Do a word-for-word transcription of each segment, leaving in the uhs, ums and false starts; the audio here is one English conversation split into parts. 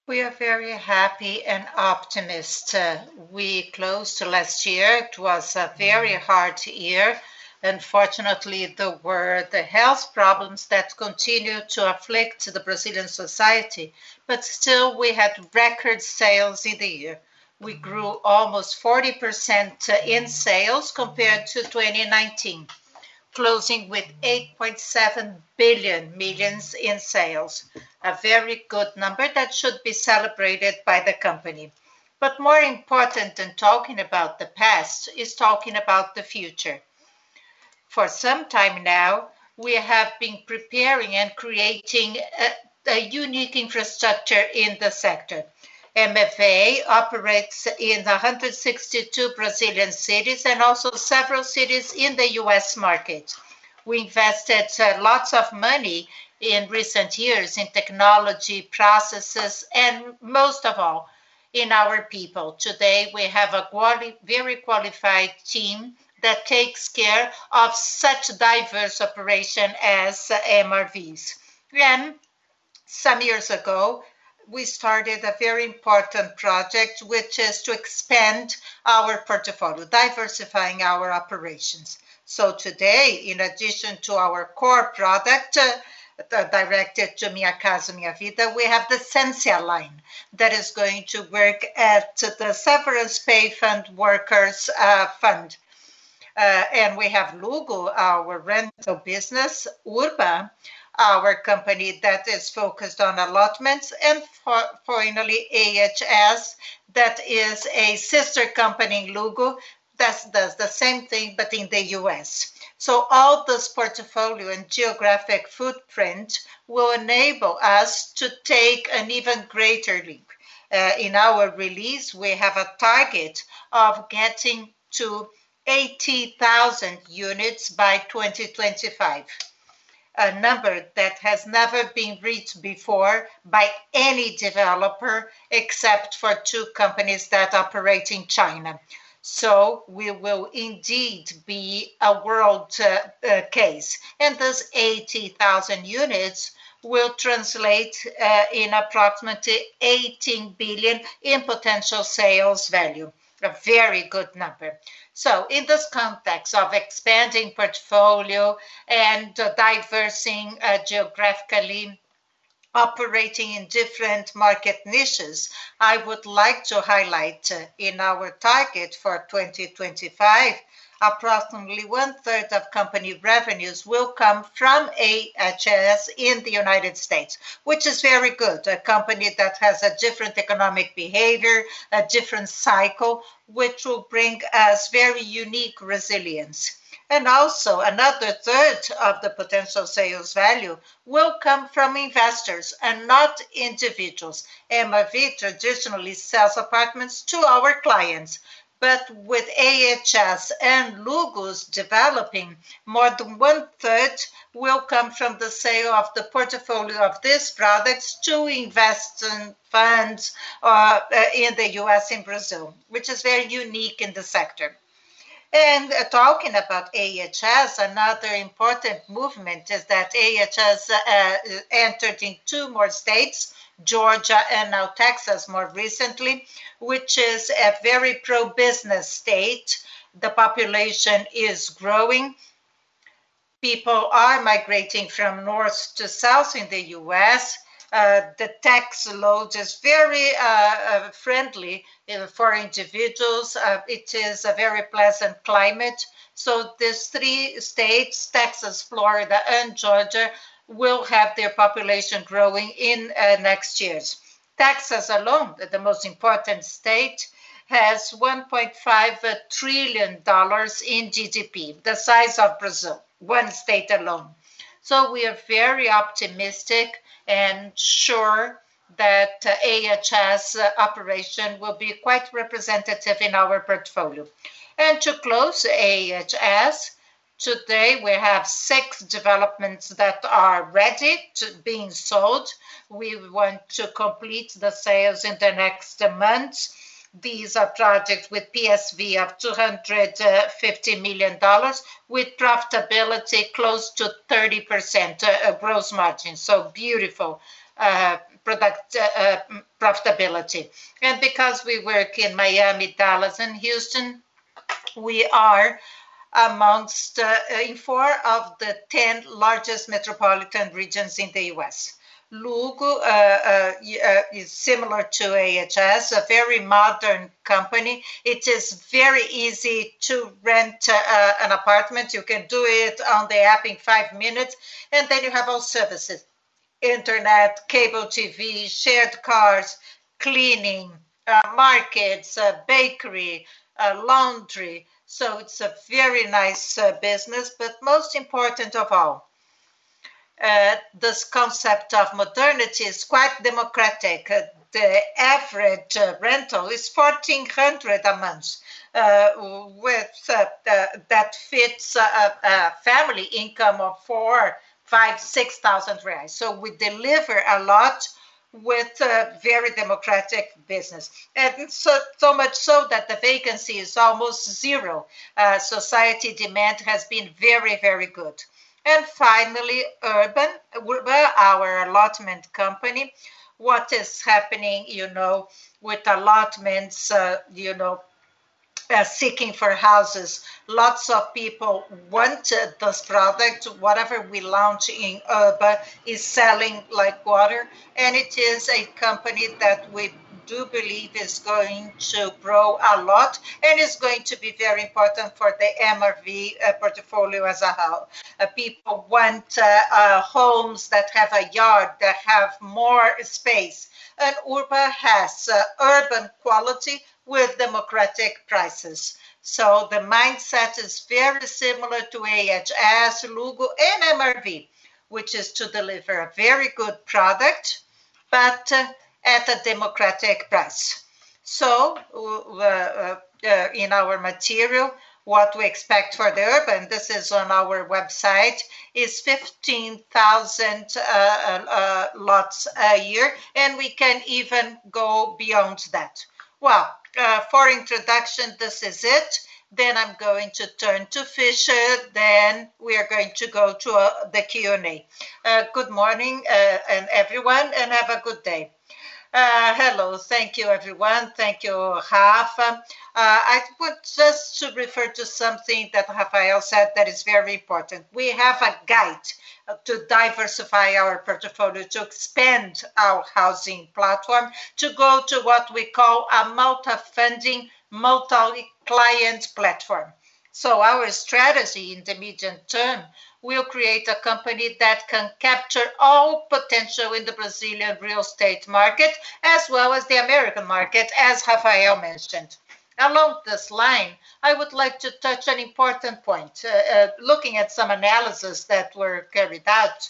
We are very happy and optimistic. Uh, we closed last year. It was a very hard year. Unfortunately, there were the health problems that continue to afflict the Brazilian society, but still we had record sales in the year. We grew almost forty percent in sales compared to twenty nineteen, closing with eight point seven billion millions in sales, a very good number that should be celebrated by the company. But more important than talking about the past is talking about the future. For some time now, we have been preparing and creating a, a unique infrastructure in the sector. M F A operates in one hundred sixty-two Brazilian cities and also several cities in the U S market. We invested uh, lots of money in recent years in technology, processes, and most of all, in our people. Today, we have a quali- very qualified team that takes care of such diverse operation as uh, M R Vs. And some years ago, we started a very important project, which is to expand our portfolio, diversifying our operations. So today, in addition to our core product, uh, directed to Minha Casa Minha Vida, we have the Sensia line that is going to work at the Severance Pay Fund Workers uh, Fund. Uh, and we have Lugo, our rental business, Urba, our company that is focused on allotments, and for, finally A H S, that is a sister company in Lugo that does the same thing but in the U S. So all this portfolio and geographic footprint will enable us to take an even greater leap. Uh, in our release, we have a target of getting to eighty thousand units by twenty twenty-five, a number that has never been reached before by any developer except for two companies that operate in China. So we will indeed be a world uh, uh, case. And those eighty thousand units will translate uh, in approximately eighteen billion in potential sales value. A very good number. So, in this context of expanding portfolio and uh, diversing uh, geographically, operating in different market niches, I would like to highlight uh, in our target for twenty twenty-five, approximately one third of company revenues will come from A H S in the United States, which is very good. A company that has a different economic behavior, a different cycle, which will bring us very unique resilience. And also, another third of the potential sales value will come from investors and not individuals. M R V traditionally sells apartments to our clients, but with A H S and Lugos developing, more than one third will come from the sale of the portfolio of these products to investment funds uh, in the U S and Brazil, which is very unique in the sector. And uh, talking about A H S, another important movement is that A H S uh, entered in two more states, Georgia and now Texas more recently, which is a very pro-business state. The population is growing. People are migrating from north to south in the U S. Uh, the tax load is very uh, uh, friendly uh, for individuals. Uh, it is a very pleasant climate. So these three states, Texas, Florida, and Georgia, will have their population growing in uh, next years. Texas alone, the most important state, has one point five trillion dollars in G D P, the size of Brazil, one state alone. So we are very optimistic and sure that uh, A H S uh, operation will be quite representative in our portfolio. And to close A H S, today we have six developments that are ready to being sold. We want to complete the sales in the next months. These are projects with P S V of two hundred fifty million dollars with profitability close to thirty percent uh, gross margin. So beautiful uh, product uh, uh, profitability. And because we work in Miami, Dallas, and Houston, we are amongst uh, in four of the ten largest metropolitan regions in the U S. Lugo uh, uh, uh, is similar to A H S, a very modern company. It is very easy to rent uh, an apartment. You can do it on the app in five minutes, and then you have all services: internet, cable T V, shared cars, cleaning, uh, markets, uh, bakery, uh, laundry. So it's a very nice uh, business, but most important of all, uh, this concept of modernity is quite democratic. Uh, the average uh, rental is fourteen hundred a month, uh, with uh, uh, that fits a, a family income of four, five, six thousand reais. So we deliver a lot with a very democratic business, and so so much so that the vacancy is almost zero. Uh, society demand has been very, very good. And finally, Urban, Urban, our allotment company. What is happening, you know, with allotments, uh, you know, uh, seeking for houses. Lots of people want uh, this product. Whatever we launch in Urban is selling like water, and it is a company that we do believe is going to grow a lot and is going to be very important for the M R V uh, portfolio as a whole. Uh, people want uh, uh, homes that have a yard, that have more space. And Urba has uh, urban quality with democratic prices. So the mindset is very similar to A H S, Lugo, and M R V, which is to deliver a very good product, but uh, at a democratic price. So uh, uh, uh, in our material, what we expect for the urban, this is on our website, is fifteen thousand uh, uh, lots a year, and we can even go beyond that. Well, uh, for introduction, this is it. Then I'm going to turn to Fisher. Then we are going to go to uh, the Q and A. Uh, good morning, uh, and everyone, and have a good day. Uh, hello, thank you, everyone. Thank you, Rafa. Uh, I want just to refer to something that Rafael said that is very important. We have a guide to diversify our portfolio, to expand our housing platform, to go to what we call a multi-funding, multi-client platform. So our strategy in the medium term will create a company that can capture all potential in the Brazilian real estate market, as well as the American market, as Rafael mentioned. Along this line, I would like to touch an important point. Uh, uh, looking at some analysis that were carried out,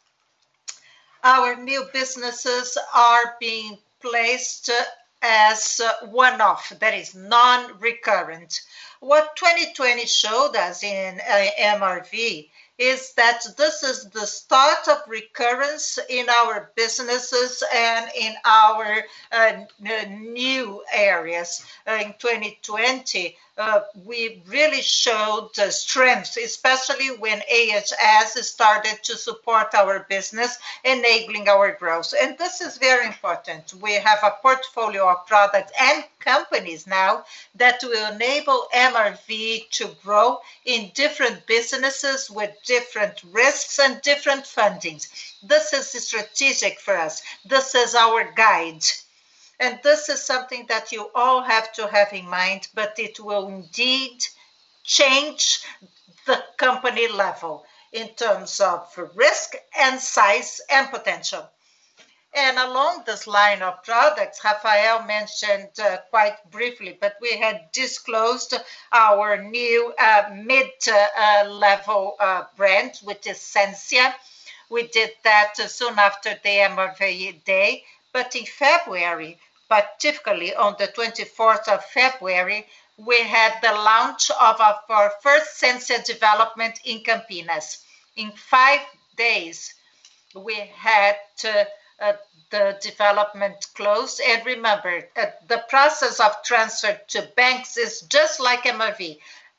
our new businesses are being placed as one-off, that is non-recurrent. What twenty twenty showed us in uh, M R V is that this is the start of recurrence in our businesses and in our uh, new areas. Uh, in twenty twenty, uh, we really showed the strength, especially when A H S started to support our business, enabling our growth. And this is very important. We have a portfolio of products and companies now that will enable M R V to grow in different businesses with different risks and different fundings. This is strategic for us. This is our guide. And this is something that you all have to have in mind, but it will indeed change the company level in terms of risk and size and potential. And along this line of products, Rafael mentioned uh, quite briefly, but we had disclosed our new uh, mid-level uh, uh, brand, which is Sensia. We did that uh, soon after the M R V Day, but in February, particularly on the twenty-fourth of February, we had the launch of our first Sensia development in Campinas. In five days, we had uh, uh, the development closed. And remember, uh, the process of transfer to banks is just like M R V.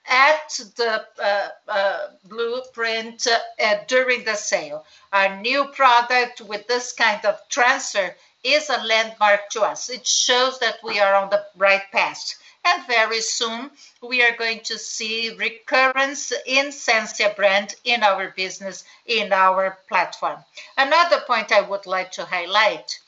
at the uh, uh, blueprint uh, during the sale. Our new product with this kind of transfer is a landmark to us. It shows that we are on the right path. And very soon we are going to see recurrence in Sensia brand in our business, in our platform. Another point I would like to highlight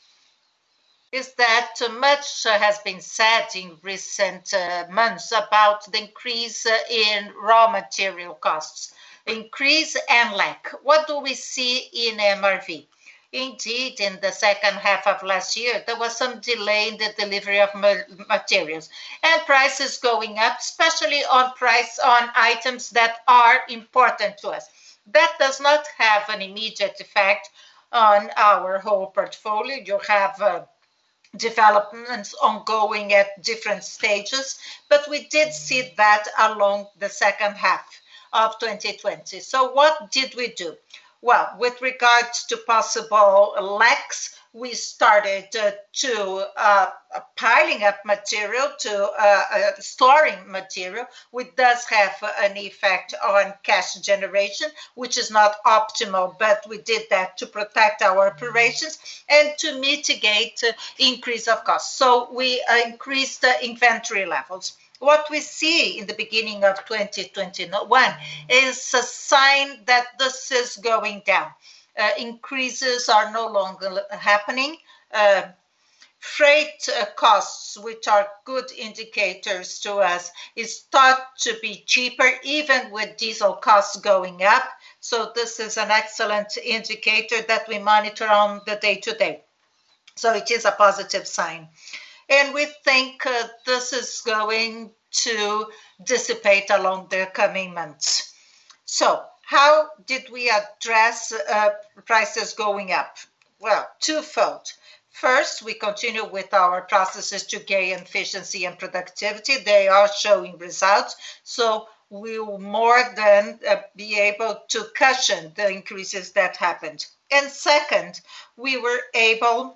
is that much has been said in recent uh, months about the increase uh, in raw material costs, increase and lack. What do we see in M R V? Indeed, in the second half of last year, there was some delay in the delivery of materials and prices going up, especially on price on items that are important to us. That does not have an immediate effect on our whole portfolio. You have uh, developments ongoing at different stages, but we did see that along the second half of twenty twenty. So what did we do? Well, with regards to possible lacks, we started uh, to uh, piling up material, to uh, uh, storing material, which does have an effect on cash generation, which is not optimal, but we did that to protect our operations and to mitigate uh, increase of costs. So we uh, increased the inventory levels. What we see in the beginning of twenty twenty-one is a sign that this is going down. Uh, increases are no longer happening. Uh, freight uh, costs, which are good indicators to us, is thought to be cheaper, even with diesel costs going up. So this is an excellent indicator that we monitor on the day-to-day. So it is a positive sign. And we think uh, this is going to dissipate along the coming months. So how did we address uh, prices going up? Well, twofold. First, we continue with our processes to gain efficiency and productivity. They are showing results. So we will more than uh, be able to cushion the increases that happened. And second, we were able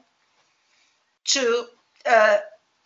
to uh,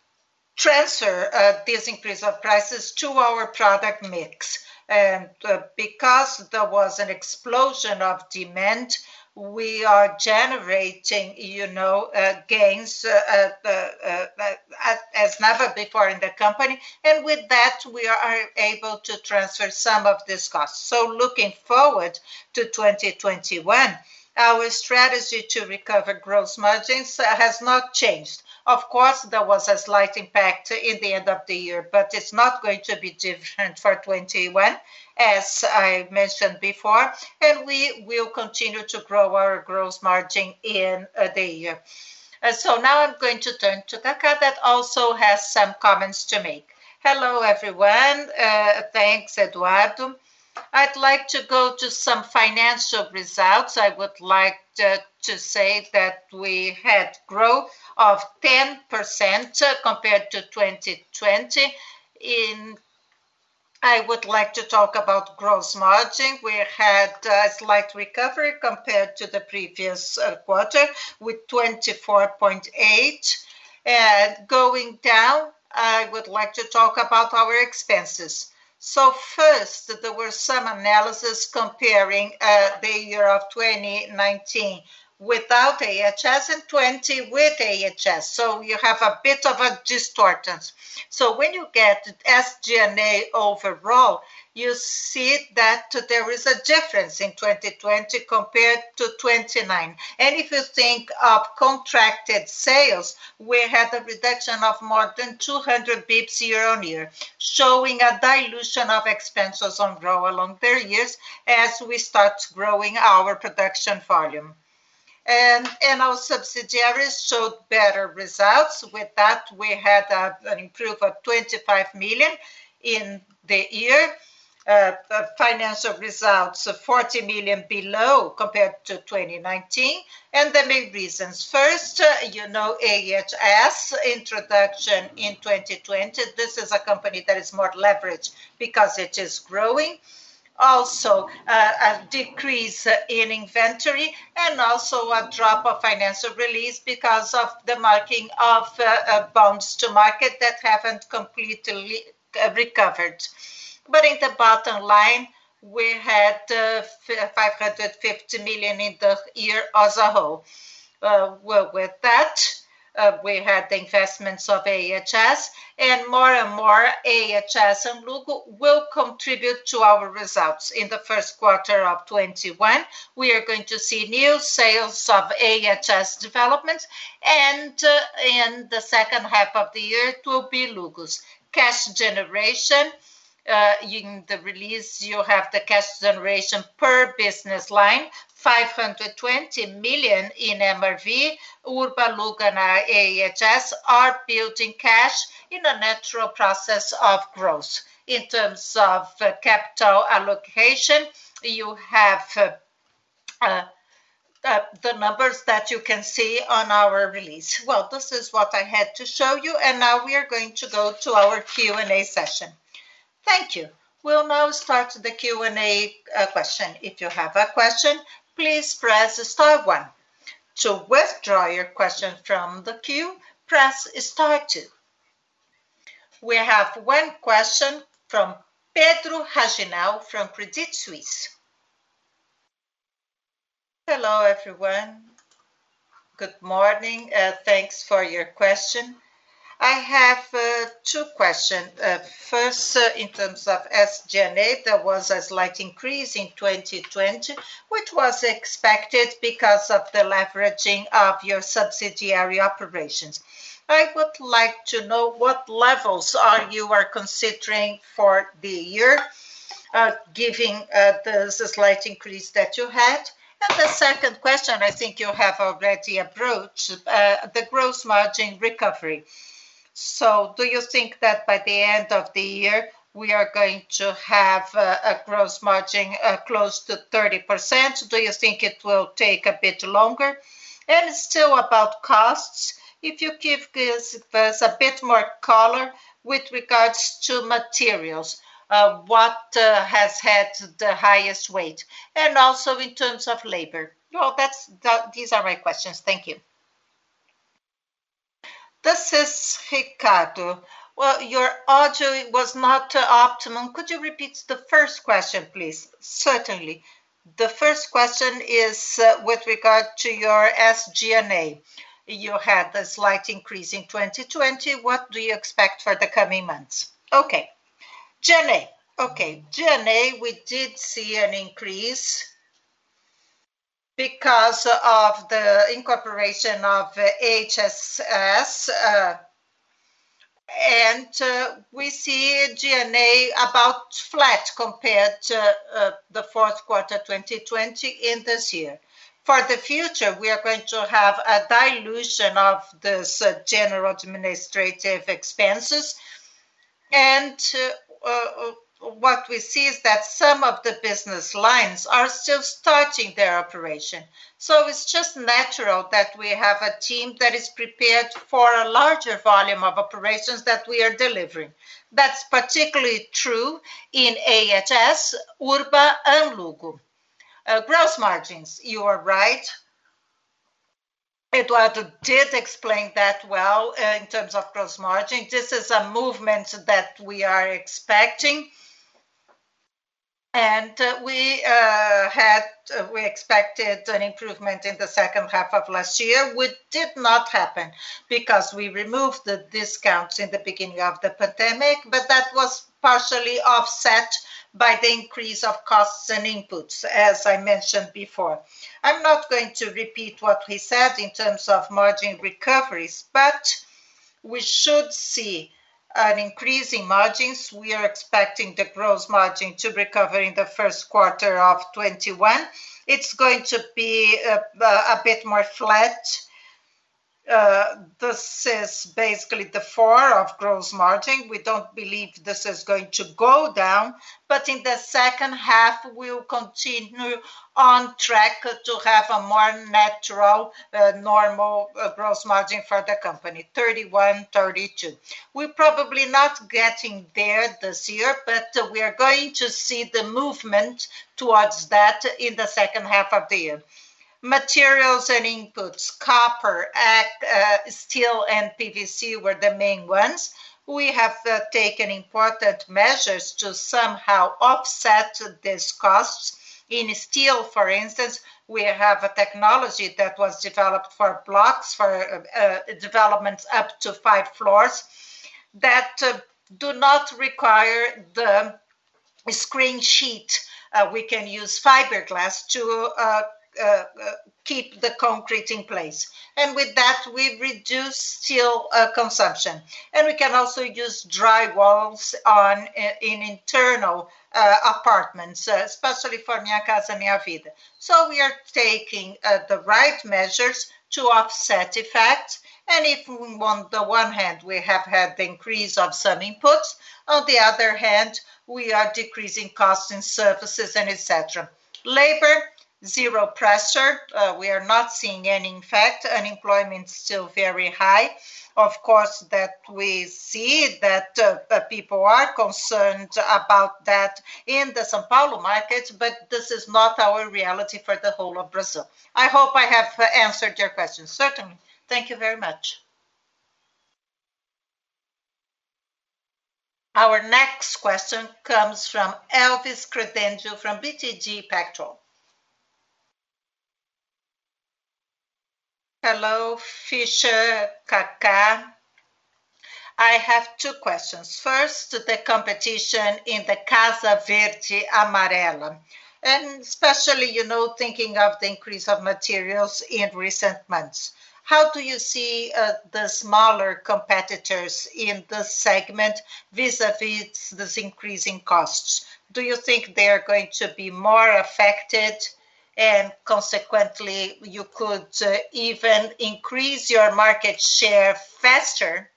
transfer uh, this increase of prices to our product mix. And uh, because there was an explosion of demand, we are generating, you know, uh, gains uh, uh, uh, uh, as never before in the company. And with that, we are able to transfer some of this cost. So looking forward to twenty twenty-one, our strategy to recover gross margins has not changed. Of course, there was a slight impact in the end of the year, but it's not going to be different for twenty-one, as I mentioned before, and we will continue to grow our gross margin in uh, the year. Uh, so now I'm going to turn to Kaká, that also has some comments to make. Hello, everyone. Uh, thanks, Eduardo. I'd like to go to some financial results. I would like to, to say that we had growth of ten percent compared to twenty twenty. In, I would like to talk about gross margin. We had a slight recovery compared to the previous uh, quarter with twenty-four point eight. And going down, I would like to talk about our expenses. So first, there were some analysis comparing uh, the year of twenty nineteen without A H S and twenty with A H S. So you have a bit of a distortion. So when you get S G and A overall, you see that there is a difference in twenty twenty compared to twenty-nine. And if you think of contracted sales, we had a reduction of more than two hundred bips year on year, showing a dilution of expenses on raw along the years as we start growing our production volume. And, and our subsidiaries showed better results. With that, we had a, an improvement of twenty-five million in the year. Uh, financial results of forty million below compared to twenty nineteen. And the main reasons. First, uh, you know, A H S introduction in twenty twenty. This is a company that is more leveraged because it is growing. Also uh, a decrease in inventory and also a drop of financial release because of the marking of uh, uh, bonds to market that haven't completely uh, recovered. But in the bottom line, we had uh, five hundred fifty million in the year as a whole. Uh, well, with that, uh, we had the investments of A H S, and more and more A H S and Luggo will contribute to our results. In the first quarter of twenty-one, we are going to see new sales of A H S developments, and uh, in the second half of the year, it will be Luggo's. Cash generation. Uh, in the release, you have the cash generation per business line, five hundred twenty million in M R V. Urba, Luggo, and A H S are building cash in a natural process of growth. In terms of uh, capital allocation, you have uh, uh, uh, the numbers that you can see on our release. Well, this is what I had to show you, and now we are going to go to our Q and A session. Thank you. We'll now start the Q and A uh, question. If you have a question, please press star one. To withdraw your question from the queue, press star two. We have one question from Pedro Raginal from Credit Suisse. Hello, everyone. Good morning. Uh, thanks for your question. I have uh, two questions. Uh, first, uh, in terms of S G and A, there was a slight increase in twenty twenty, which was expected because of the leveraging of your subsidiary operations. I would like to know what levels are you are considering for the year, uh, giving uh, the, the slight increase that you had. And the second question, I think you have already approached, uh, the gross margin recovery. So do you think that by the end of the year, we are going to have a, a gross margin uh, close to thirty percent? Do you think it will take a bit longer? And still about costs, if you give us a bit more color with regards to materials, uh, what uh, has had the highest weight? And also in terms of labor. Well, that's that, these are my questions. Thank you. This is Ricardo. Well, your audio was not uh, optimum. Could you repeat the first question, please? Certainly. The first question is uh, with regard to your S G and A. You had a slight increase in twenty twenty. What do you expect for the coming months? Okay. G and A. Okay. G and A, we did see an increase because of the incorporation of uh, H S S, uh, and uh, we see G and A about flat compared to uh, the fourth quarter twenty twenty in this year. For the future, we are going to have a dilution of this uh, general administrative expenses, and uh, uh, what we see is that some of the business lines are still starting their operation. So it's just natural that we have a team that is prepared for a larger volume of operations that we are delivering. That's particularly true in A H S, Urba, and Luggo. Uh, gross margins, you are right. Eduardo did explain that well uh, in terms of gross margin. This is a movement that we are expecting. And uh, we uh, had, uh, we expected an improvement in the second half of last year, which did not happen because we removed the discounts in the beginning of the pandemic, but that was partially offset by the increase of costs and inputs, as I mentioned before. I'm not going to repeat what he said in terms of margin recoveries, but we should see an increase in margins. We are expecting the gross margin to recover in the first quarter of twenty-one. It's going to be a, a bit more flat. Uh, this is basically the four of gross margin. We don't believe this is going to go down, but in the second half, we'll continue on track to have a more natural, uh, normal uh, gross margin for the company, thirty-one, thirty-two. We're probably not getting there this year, but uh, we are going to see the movement towards that in the second half of the year. Materials and inputs, copper, uh, steel, and P V C were the main ones. We have uh, taken important measures to somehow offset these costs. In steel, for instance, we have a technology that was developed for blocks, for uh, developments up to five floors, that uh, do not require the screen sheet. Uh, we can use fiberglass to uh, uh, uh, keep the concrete in place. And with that, we reduce steel uh, consumption. And we can also use dry walls on in internal uh, apartments, uh, especially for Minha Casa Minha Vida. So we are taking uh, the right measures to offset effects. And if on the one hand, we have had the increase of some inputs, on the other hand, we are decreasing costs in services and et cetera. Labor, zero pressure. Uh, we are not seeing any. In fact, unemployment is still very high. Of course, that we see that uh, people are concerned about that in the São Paulo market, but this is not our reality for the whole of Brazil. I hope I have answered your question. Certainly. Thank you very much. Our next question comes from Elvis Credendio from B T G Pactual. Hello, Fischer, Kaká. I have two questions. First, the competition in the Casa Verde Amarela, and especially, you know, thinking of the increase of materials in recent months. How do you see uh, the smaller competitors in this segment vis-a-vis this increasing costs? Do you think they are going to be more affected, and consequently you could uh, even increase your market share faster?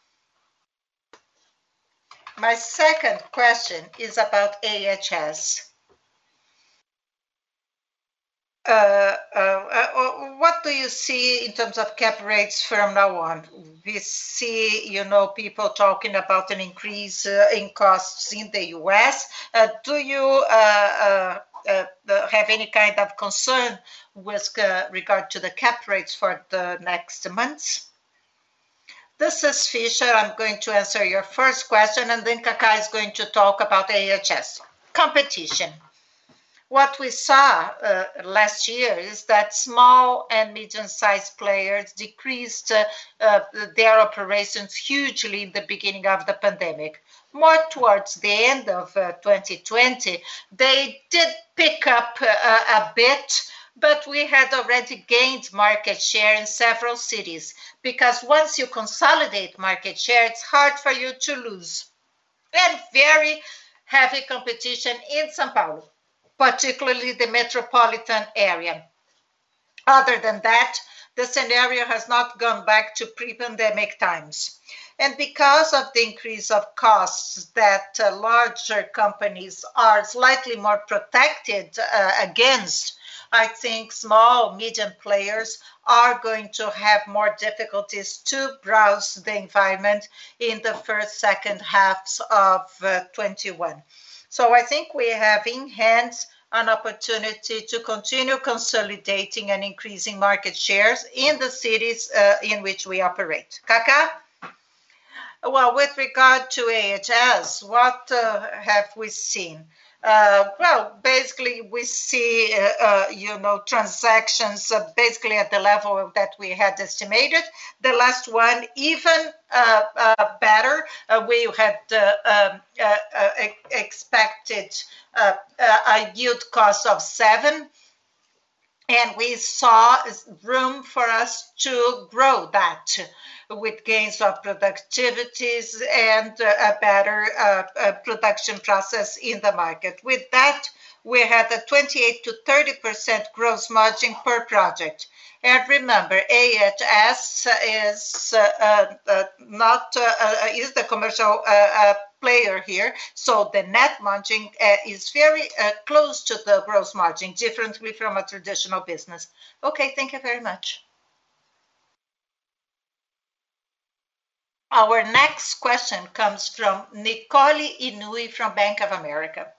My second question is about A H S. Uh, uh, uh, what do you see in terms of cap rates from now on? We see, you know, people talking about an increase uh, in costs in the U S. Uh, do you uh, uh, uh, have any kind of concern with uh, regard to the cap rates for the next months? This is Fischer. I'm going to answer your first question, and then Kaká is going to talk about A H S. Competition. What we saw uh, last year is that small and medium-sized players decreased uh, uh, their operations hugely in the beginning of the pandemic. More towards the end of uh, twenty twenty, they did pick up uh, a bit, but we had already gained market share in several cities, because once you consolidate market share, it's hard for you to lose. And very heavy competition in São Paulo, particularly the metropolitan area. Other than that, the scenario has not gone back to pre-pandemic times. And because of the increase of costs, that uh, larger companies are slightly more protected uh, against, I think small, medium players are going to have more difficulties to browse the environment in the first, second halves of uh, twenty-one. So I think we have in hand an opportunity to continue consolidating and increasing market shares in the cities uh, in which we operate. Kaká? Well, with regard to A H S, what uh, have we seen? Uh, well, basically, we see, uh, uh, you know, transactions uh, basically at the level that we had estimated. The last one, even uh, uh, better. Uh, we had uh, um, uh, uh, expected uh, a yield cost of seven, and we saw room for us to grow that with gains of productivities and a better uh, uh, production process in the market. With that, we had a twenty-eight to thirty percent gross margin per project. And remember, A H S is uh, uh, uh, not uh, uh, is the commercial uh, uh, player here, so the net margin uh, is very uh, close to the gross margin, differently from a traditional business. Okay, thank you very much. Our next question comes from Nicole Inui from Bank of America.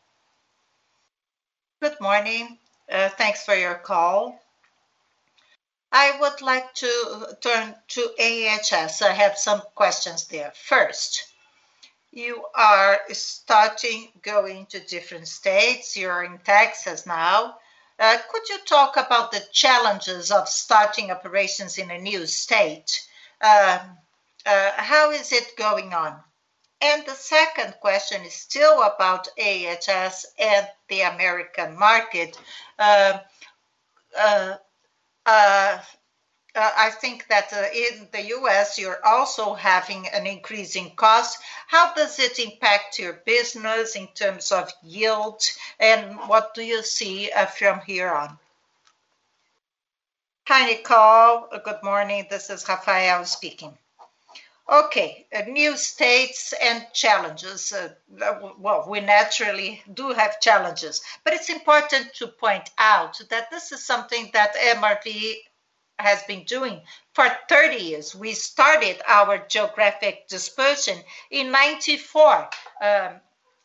Good morning. Uh, thanks for your call. I would like to turn to A H S. I have some questions there. First, You are starting going to different states. You're in Texas now. Uh, could you talk about the challenges of starting operations in a new state? Um, uh, how is it going on? And the second question is still about A H S and the American market. Uh, uh, uh, uh, I think that uh, in the U S, you're also having an increasing cost. How does it impact your business in terms of yield? And what do you see uh, from here on? Hi, Nicole. Uh, Good morning. This is Rafael speaking. Okay, uh, new states and challenges. Uh, uh, well, we naturally do have challenges, but it's important to point out that this is something that M R V has been doing for thirty years. We started our geographic dispersion in ninety-four. Um,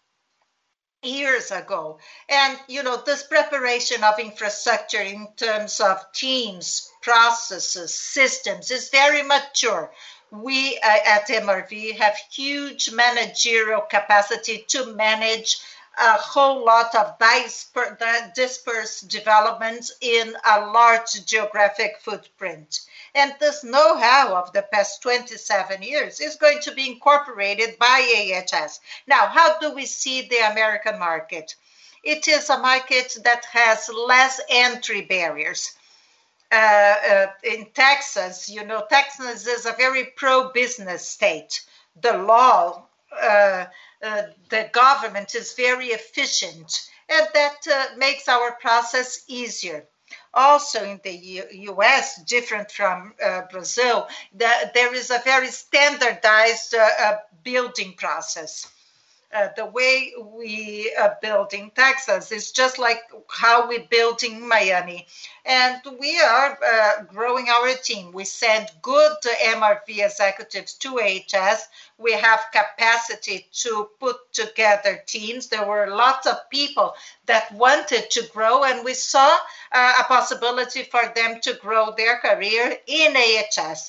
years ago. And, you know, this preparation of infrastructure in terms of teams, processes, systems is very mature. We uh, at M R V have huge managerial capacity to manage a whole lot of disper- dispersed developments in a large geographic footprint. And this know how of the past twenty-seven years is going to be incorporated by A H S. Now, how do we see the American market? It is a market that has less entry barriers. Uh, uh, in Texas, you know, Texas is a very pro business state. The law, uh, uh, the government is very efficient, and that uh, makes our process easier. Also, in the U S, different from uh, Brazil, the, there is a very standardized uh, uh, building process. Uh, the way we uh, build in Texas is just like how we build in Miami. And we are uh, growing our team. We send good M R V executives to A H S. We have capacity to put together teams. There were lots of people that wanted to grow, and we saw uh, a possibility for them to grow their career in A H S.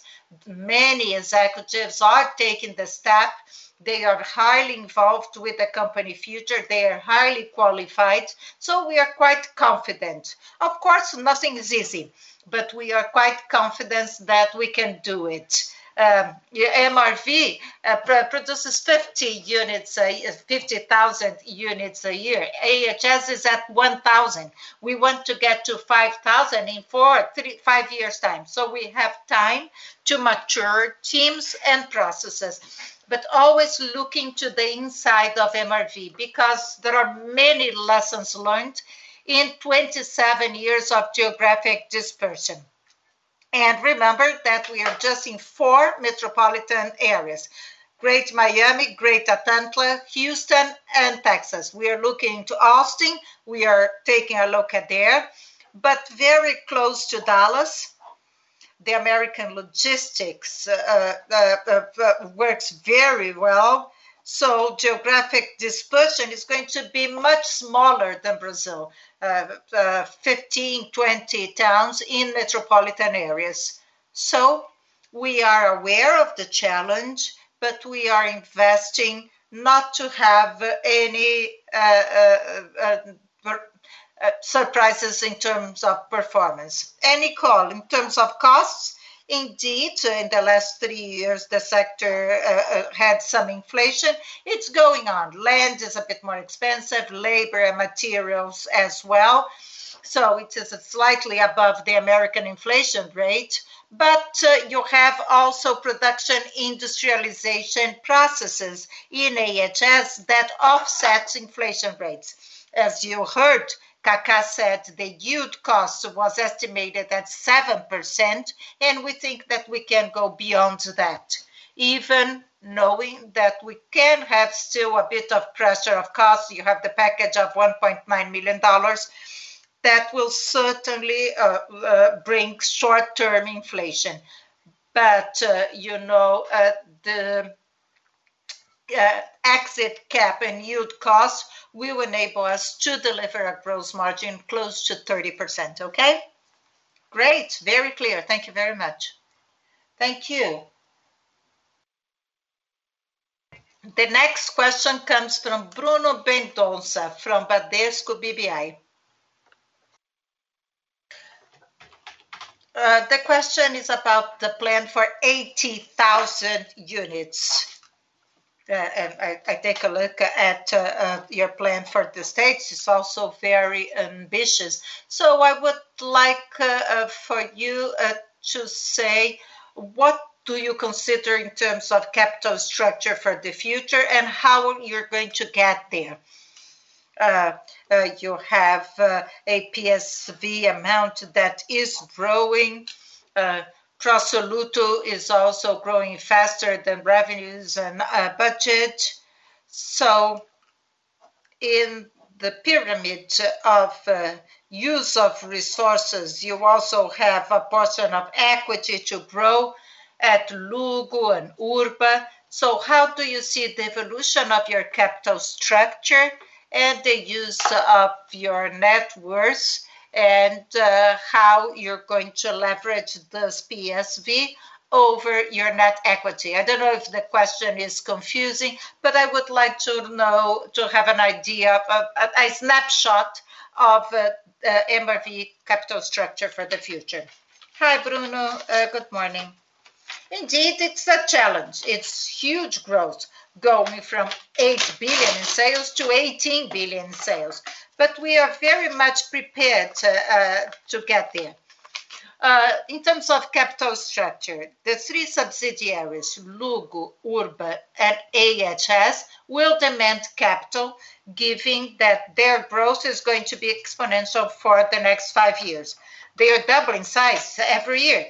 Many executives are taking the step. They are highly involved with the company future. They are highly qualified. So we are quite confident. Of course, nothing is easy, but we are quite confident that we can do it. Um, M R V uh, pr- produces fifty units, uh, fifty thousand units a year. A H S is at one thousand. We want to get to five thousand in four, three, five years' time. So we have time to mature teams and processes, but always looking to the inside of M R V because there are many lessons learned in twenty-seven years of geographic dispersion. And remember that we are just in four metropolitan areas: Great Miami, Great Atlanta, Houston, and Texas. We are looking to Austin. We are taking a look at there, but very close to Dallas. The American logistics uh, uh, uh, uh, works very well. So geographic dispersion is going to be much smaller than Brazil, uh, uh, fifteen, twenty towns in metropolitan areas. So we are aware of the challenge, but we are investing not to have any uh, uh, uh, uh, surprises in terms of performance. And Nicole, in terms of costs, indeed, uh, in the last three years, the sector uh, uh, had some inflation. It's going on. Land is a bit more expensive, labor and materials as well. So it is slightly above the American inflation rate. But uh, you have also production industrialization processes in A H S that offsets inflation rates. As you heard, Kaká said the yield cost was estimated at seven percent, and we think that we can go beyond that, even knowing that we can have still a bit of pressure of cost. You have the package of one point nine million dollars that will certainly uh, uh, bring short-term inflation. But, uh, you know, uh, the uh, exit cap and yield cost will enable us to deliver a gross margin close to thirty percent, okay? Great, very clear. Thank you very much. Thank you. The next question comes from Bruno Mendonça from Bradesco B B I. Uh, the question is about the plan for eighty thousand units. Uh, and I, I take a look at uh, uh, your plan for the States. It's also very ambitious. So I would like uh, uh, for you uh, to say, what do you consider in terms of capital structure for the future and how you're going to get there? Uh, uh, you have uh, a P S V amount that is growing. Uh, Pro Soluto is also growing faster than revenues and uh, budget. So in the pyramid of uh, use of resources, you also have a portion of equity to grow at Lugo and Urba. So how do you see the evolution of your capital structure and the use of your net worth, and uh, how you're going to leverage this P S V over your net equity? I don't know if the question is confusing, but I would like to know, to have an idea of a, a snapshot of uh, uh, M R V capital structure for the future. Hi, Bruno. Uh, good morning. Indeed, it's a challenge. It's huge growth, going from eight billion in sales to eighteen billion in sales. But we are very much prepared to, uh, to get there. Uh, in terms of capital structure, the three subsidiaries, Lugo, Urba, and A H S, will demand capital, given that their growth is going to be exponential for the next five years. They are doubling size every year.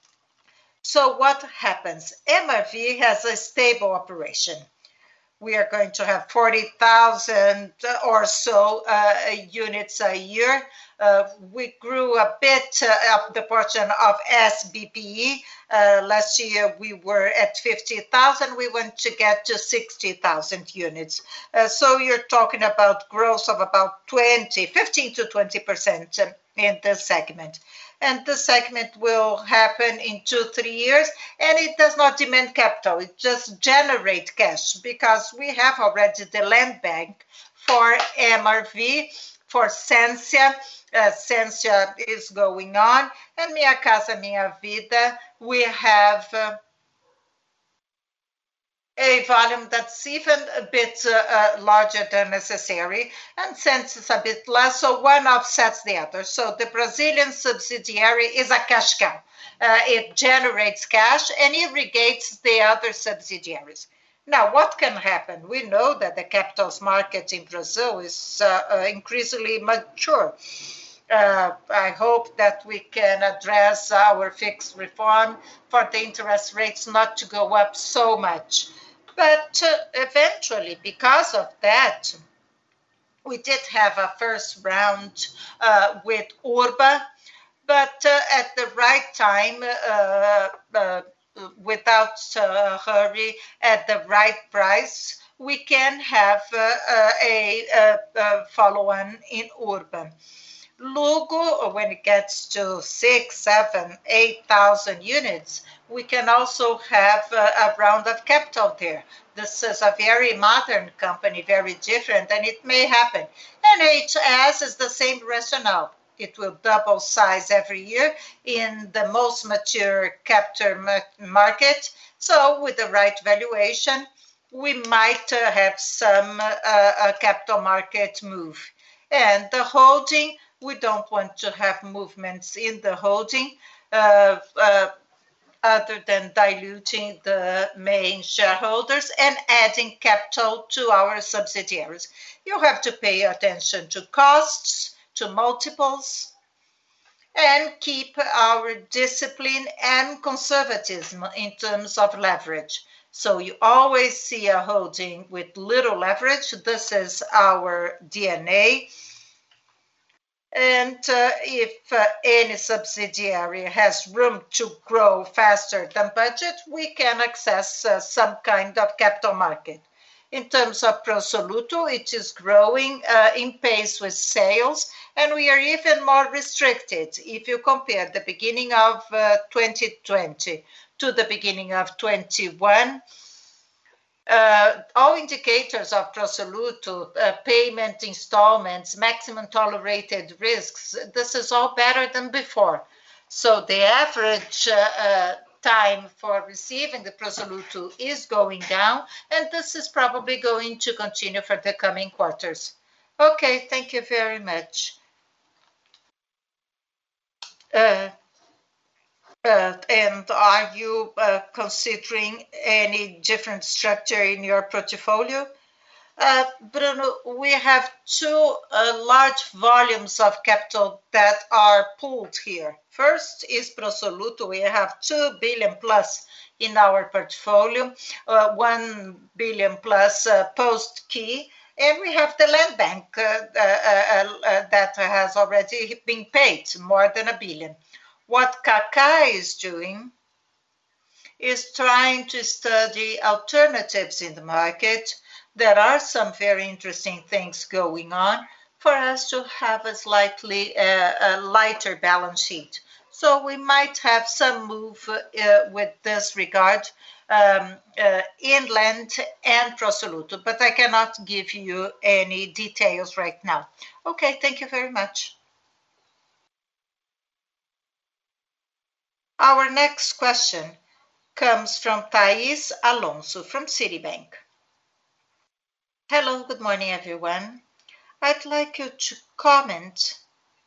So what happens? M R V has a stable operation. We are going to have forty thousand or so uh, units a year. Uh, we grew a bit uh, up the portion of S B P E. Uh, last year we were at fifty thousand. We want to get to sixty thousand units. Uh, so you're talking about growth of about twenty, fifteen to twenty percent in this segment. And the segment will happen in two, three years, and it does not demand capital. It just generates cash because we have already the land bank for M R V, for Sensia. Uh, Sensia is going on, and Minha Casa Minha Vida, we have uh, a volume that's even a bit uh, uh, larger than necessary, and since it's a bit less, so one offsets the other. So the Brazilian subsidiary is a cash cow. Uh, it generates cash and irrigates the other subsidiaries. Now, what can happen? We know that the capitals market in Brazil is uh, uh, increasingly mature. Uh, I hope that we can address our fixed reform for the interest rates not to go up so much. But uh, eventually, because of that, we did have a first round uh, with Urba, but uh, at the right time, uh, uh, without uh, hurry, at the right price, we can have uh, uh, a, a, a follow-on in Urba. Lugo, when it gets to six, seven, eight thousand units, we can also have a, a round of capital there. This is a very modern company, very different, and it may happen. And H S is the same rationale. It will double size every year in the most mature capital market. So with the right valuation, we might uh, have some uh, capital market move. And the holding, we don't want to have movements in the holding uh, uh, other than diluting the main shareholders and adding capital to our subsidiaries. You have to pay attention to costs, to multiples, and keep our discipline and conservatism in terms of leverage. So you always see a holding with little leverage. This is our D N A. And uh, if uh, any subsidiary has room to grow faster than budget, we can access uh, some kind of capital market. In terms of Pro Soluto, it is growing uh, in pace with sales, and we are even more restricted if you compare the beginning of uh, twenty twenty to the beginning of twenty-one. Uh, all indicators of Prosoluto, uh, payment installments, maximum tolerated risks, this is all better than before. So the average uh, uh, time for receiving the Prosoluto is going down, and this is probably going to continue for the coming quarters. Okay, thank you very much. Uh, uh, and are you uh, considering any different structure in your portfolio? Uh, Bruno, we have two uh, large volumes of capital that are pooled here. First is Prosoluto. We have two billion plus in our portfolio, uh, one billion plus uh, post key, and we have the land bank uh, uh, uh, uh, that has already been paid more than a billion. What Kaká is doing is trying to study alternatives in the market. There are some very interesting things going on for us to have a slightly uh, a lighter balance sheet. So we might have some move uh, with this regard um, uh, inland and Prosoluto, but I cannot give you any details right now. Okay, thank you very much. Our next question comes from Thais Alonso from Citibank. Hello, good morning, everyone. I'd like you to comment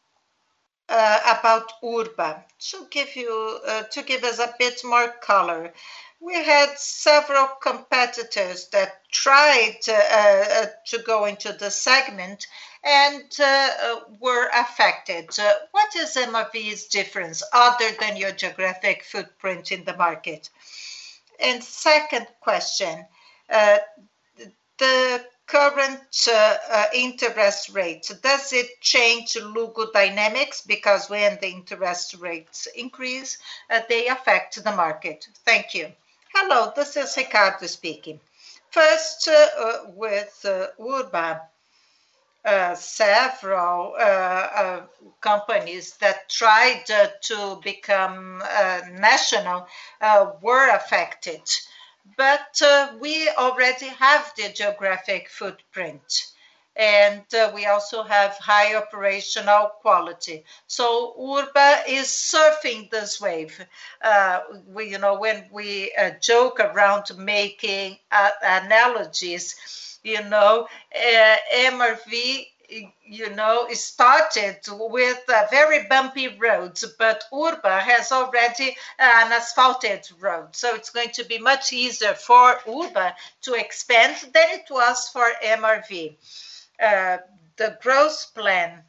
uh, about Urba to give you uh, to give us a bit more color. We had several competitors that tried uh, uh, to go into the segment and uh, uh, were affected. Uh, what is M R V's difference other than your geographic footprint in the market? And second question, uh, the current uh, uh, interest rate, does it change Lugo dynamics? Because when the interest rates increase, uh, they affect the market. Thank you. Hello, this is Ricardo speaking. First, uh, uh, with uh, Urba, uh, several uh, uh, companies that tried uh, to become uh, national uh, were affected. But uh, we already have the geographic footprint. And uh, we also have high operational quality. So Urba is surfing this wave. Uh, we, you know, when we uh, joke around making uh, analogies, you know, uh, M R V, you know, started with uh, very bumpy roads, but Urba has already an asphalted road. So it's going to be much easier for Urba to expand than it was for M R V. Uh, the growth plan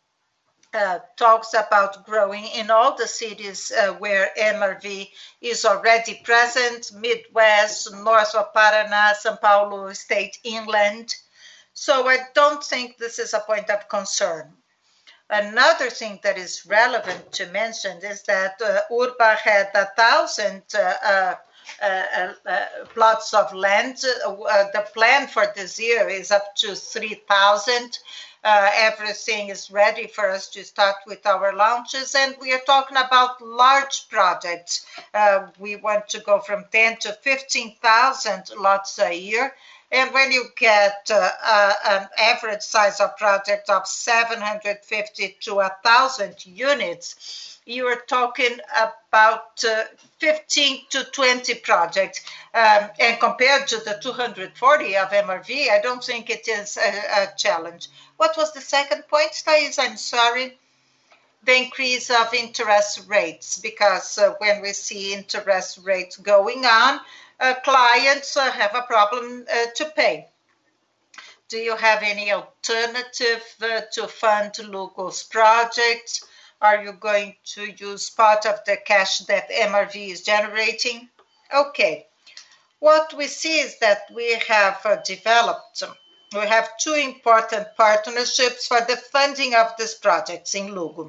uh, talks about growing in all the cities uh, where M R V is already present, Midwest, north of Paraná, São Paulo State Inland. So I don't think this is a point of concern. Another thing that is relevant to mention is that uh, Urba had a thousand uh, uh, uh, uh, plots of land. Uh, the plan for this year is up to three thousand. Uh, everything is ready for us to start with our launches, and we are talking about large projects. Uh, we want to go from ten to fifteen thousand lots a year. And when you get uh, uh, an average size of project of seven hundred fifty to one thousand units, you are talking about uh, fifteen to twenty projects. Um, and compared to the two hundred forty of M R V, I don't think it is a, a challenge. What was the second point, Thais? I'm sorry. The increase of interest rates, because uh, when we see interest rates going on, uh, clients uh, have a problem uh, to pay. Do you have any alternative uh, to fund Lugo's projects? Are you going to use part of the cash that M R V is generating? Okay. What we see is that we have uh, developed, we have two important partnerships for the funding of these projects in Lugo.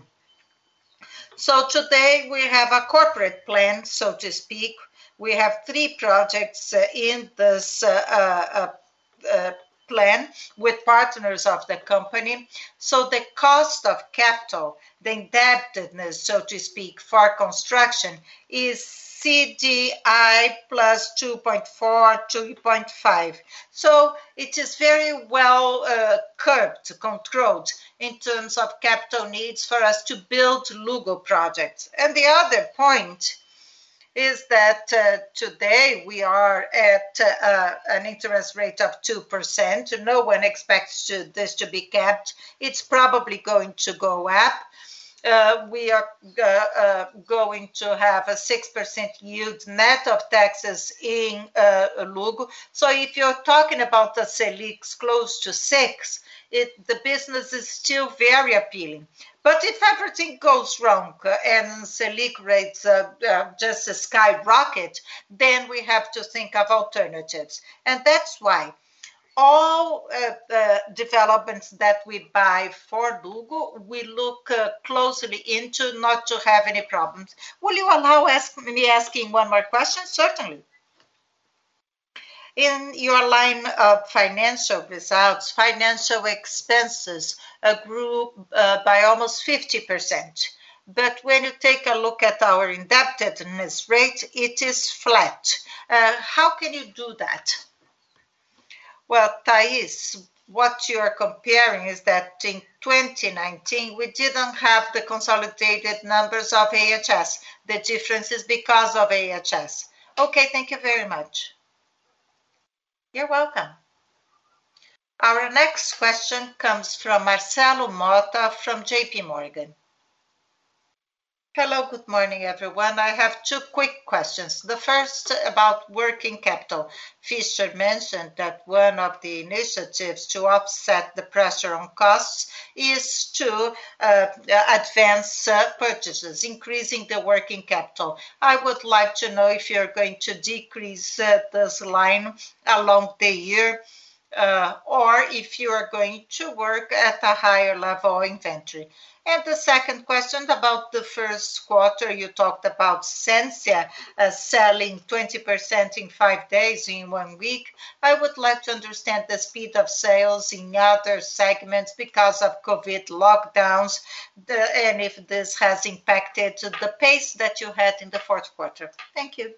So today we have a corporate plan, so to speak. We have three projects uh, in this uh, uh, uh, plan with partners of the company. So the cost of capital, the indebtedness, so to speak, for construction is C D I plus two point four, two point five. So it is very well uh, curbed, controlled in terms of capital needs for us to build Lugo projects. And the other point is that uh, today we are at uh, an interest rate of two percent. No one expects to, this to be kept. It's probably going to go up. Uh, we are uh, uh, going to have a six percent yield net of taxes in uh, Lugo. So if you're talking about the Selic close to six, it, the business is still very appealing. But if everything goes wrong uh, and Selic rates uh, uh, just skyrocket, then we have to think of alternatives. And that's why all uh, the developments that we buy for Lugo, we look uh, closely into not to have any problems. Will you allow ask, me asking one more question? Certainly. In your line of financial results, financial expenses uh, grew uh, by almost fifty percent. But when you take a look at our indebtedness rate, it is flat. Uh, how can you do that? Well, Thais, what you are comparing is that in twenty nineteen, we didn't have the consolidated numbers of A H S. The difference is because of A H S. Okay, thank you very much. You're welcome. Our next question comes from Marcelo Mota from J P Morgan. Hello, good morning, everyone. I have two quick questions. The first about working capital. Fischer mentioned that one of the initiatives to offset the pressure on costs is to uh, advance uh, purchases, increasing the working capital. I would like to know if you're going to decrease uh, this line along the year, uh, or if you are going to work at a higher level of inventory. And the second question about the first quarter, you talked about Sensia uh, selling twenty percent in five days in one week. I would like to understand the speed of sales in other segments because of COVID lockdowns, the, and if this has impacted the pace that you had in the fourth quarter. Thank you.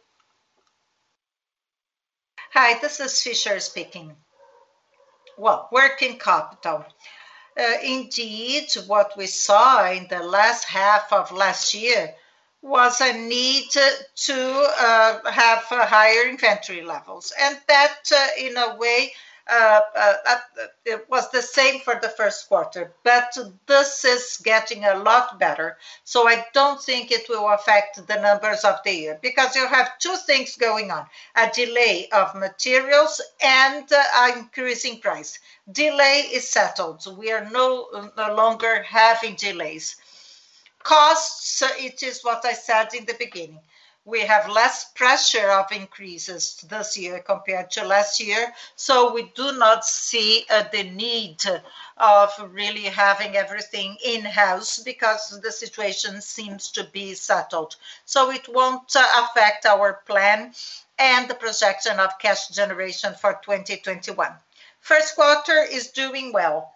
Hi, this is Fischer speaking. Well, working capital. Uh, indeed, what we saw in the last half of last year was a need to uh, have uh, higher inventory levels. And that, uh, in a way, uh, uh, uh, it was the same for the first quarter. But this is getting a lot better. So I don't think it will affect the numbers of the year, because you have two things going on: a delay of materials and uh, an increasing price. Delay is settled. We are no, no longer having delays. Costs, it is what I said in the beginning. We have less pressure of increases this year compared to last year, so we do not see uh, the need of really having everything in-house because the situation seems to be settled. So it won't uh, affect our plan and the projection of cash generation for twenty twenty-one. First quarter is doing well.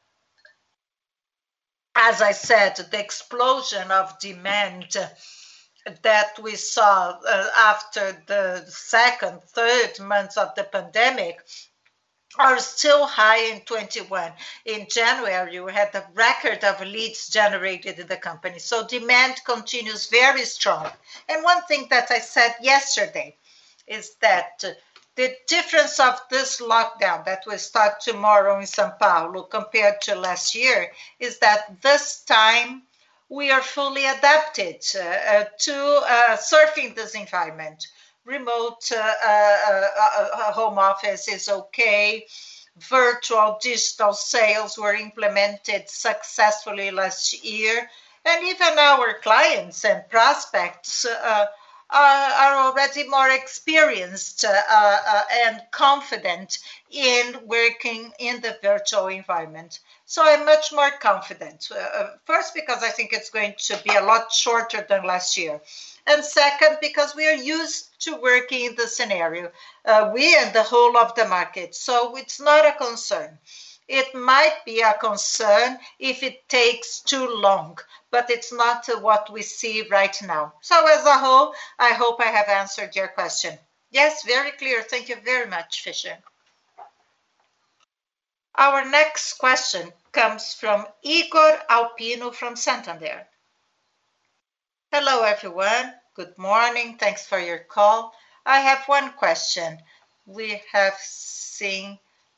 As I said, the explosion of demand that we saw uh, after the second, third months of the pandemic are still high in twenty-one. In January, we had a record of leads generated in the company. So demand continues very strong. And one thing that I said yesterday is that the difference of this lockdown that will start tomorrow in São Paulo compared to last year is that this time we are fully adapted uh, to uh, surfing this environment. Remote uh, uh, uh, home office is okay. Virtual digital sales were implemented successfully last year. And even our clients and prospects uh, are, are already more experienced uh, uh, and confident in working in the virtual environment. So I'm much more confident. Uh, first, because I think it's going to be a lot shorter than last year. And second, because we are used to working in the scenario, uh, we and the whole of the market. So it's not a concern. It might be a concern if it takes too long, but it's not uh, what we see right now. So as a whole, I hope I have answered your question. Yes, very clear. Thank you very much, Fisher. Our next question comes from Igor Alpino from Santander. Hello, everyone. Good morning. Thanks for your call. I have one question. We have seen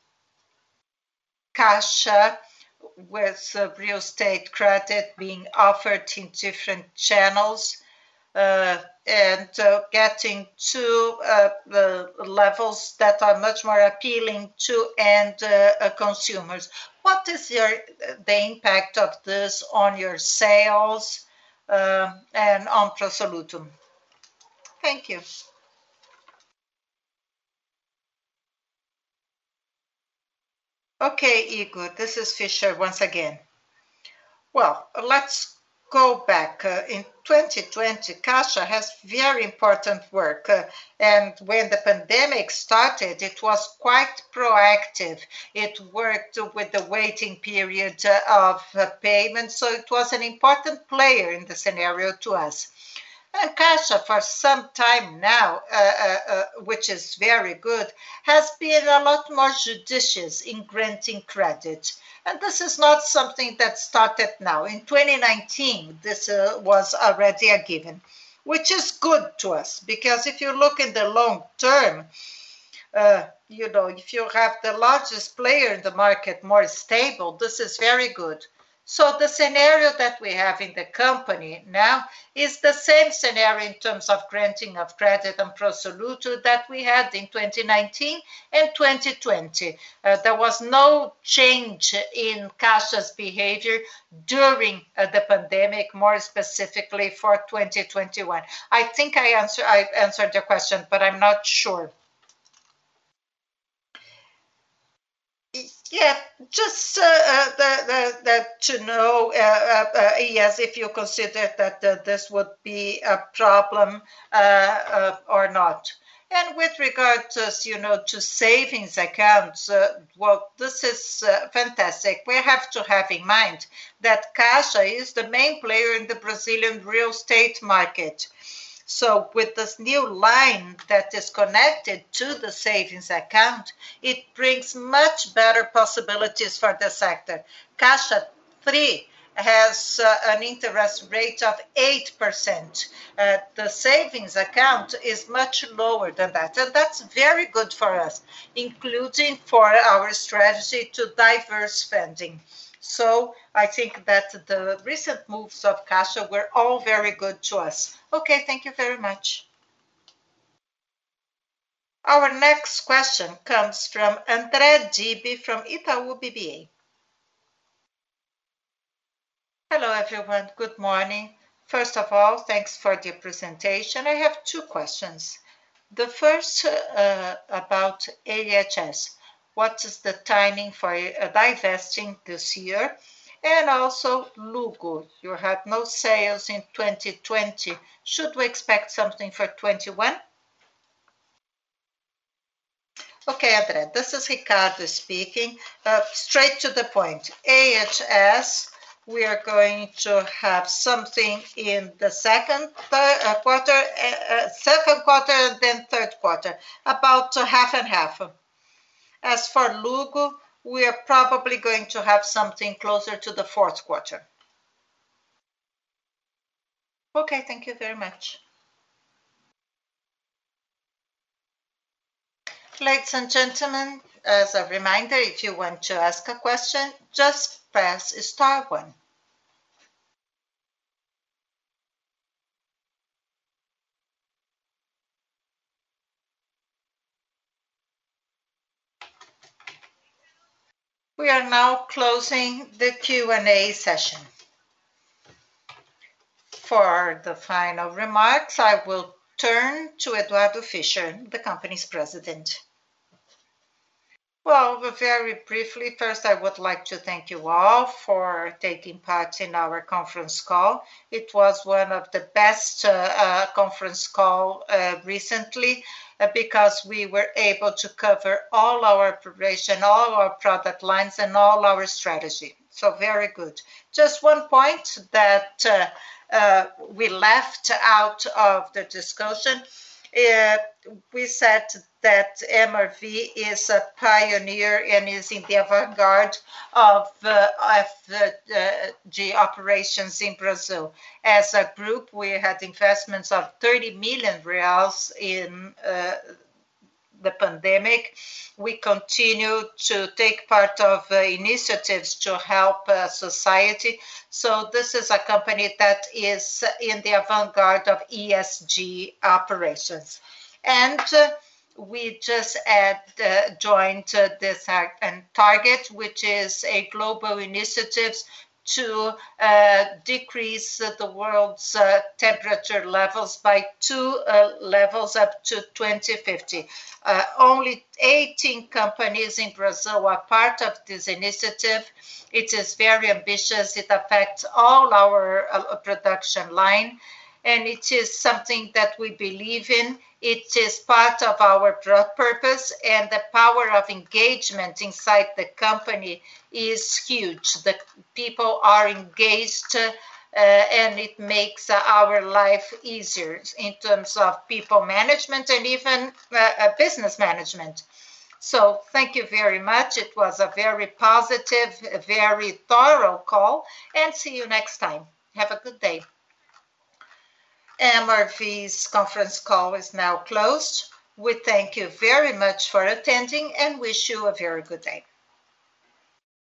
Caixa with uh, real estate credit being offered in different channels uh, and uh, getting to uh, the levels that are much more appealing to end uh, uh, consumers. What is your the impact of this on your sales uh, and on Prosolutum? Thank you. Okay, Igor, this is Fisher once again. Well, let's go back. Uh, in twenty twenty, Caixa has very important work. Uh, and when the pandemic started, it was quite proactive. It worked with the waiting period uh, of uh, payment. So it was an important player in the scenario to us. And Caixa, for some time now, uh, uh, uh, which is very good, has been a lot more judicious in granting credit. And this is not something that started now. In twenty nineteen, this uh, was already a given, which is good to us, because if you look in the long term, uh, you know, if you have the largest player in the market more stable, this is very good. So the scenario that we have in the company now is the same scenario in terms of granting of credit and Prosoluto that we had in twenty nineteen and twenty twenty. Uh, there was no change in Caixa's behavior during uh, the pandemic, more specifically for twenty twenty-one. I think I, answer, I answered your question, but I'm not sure. Yeah, just uh, uh, the, the, the, to know, uh, uh, uh, yes, if you consider that uh, this would be a problem uh, uh, or not. And with regard to, you know, to savings accounts, uh, well, this is uh, fantastic. We have to have in mind that Caixa is the main player in the Brazilian real estate market. So with this new line that is connected to the savings account, it brings much better possibilities for the sector. Caixa three has uh, an interest rate of eight percent. Uh, the savings account is much lower than that. And that's very good for us, including for our strategy to diverse funding. So I think that the recent moves of Caixa were all very good to us. Okay, thank you very much. Our next question comes from André Dibi from Itaú B B A. Hello, everyone. Good morning. First of all, thanks for the presentation. I have two questions. The first uh, about A H S. What is the timing for uh, divesting this year? And also Lugo, you had no sales in twenty twenty. Should we expect something for twenty-one? Okay, André, this is Ricardo speaking. Uh, straight to the point. A H S, we are going to have something in the second third, uh, quarter, uh, uh, second quarter, and then third quarter, about uh, half and half. As for Lugo, we are probably going to have something closer to the fourth quarter. Okay, thank you very much. Ladies and gentlemen, as a reminder, if you want to ask a question, just press star one. We are now closing the Q and A session. For the final remarks, I will turn to Eduardo Fischer, the company's president. Well, very briefly, first I would like to thank you all for taking part in our conference call. It was one of the best uh, uh, conference call uh, recently uh, because we were able to cover all our operation, all our product lines, and all our strategy. So very good. Just one point that uh, uh, we left out of the discussion. Uh, we said that M R V is a pioneer and is in the avant-garde of uh, F G operations in Brazil. As a group, we had investments of thirty million reals in uh, the pandemic. We continue to take part of uh, initiatives to help uh, society. So this is a company that is in the avant-garde of E S G operations. And uh, we just add, uh, joined uh, this and Target, which is a global initiative to uh, decrease uh, the world's uh, temperature levels by two uh, levels up to twenty fifty. Uh, only eighteen companies in Brazil are part of this initiative. It is very ambitious. It affects all our uh, production line, and it is something that we believe in. It is part of our purpose, and the power of engagement inside the company is huge. The people are engaged, uh, and it makes uh, our life easier in terms of people management and even uh, business management. So thank you very much. It was a very positive, a very thorough call, and see you next time. Have a good day. M R V's conference call is now closed. We thank you very much for attending and wish you a very good day.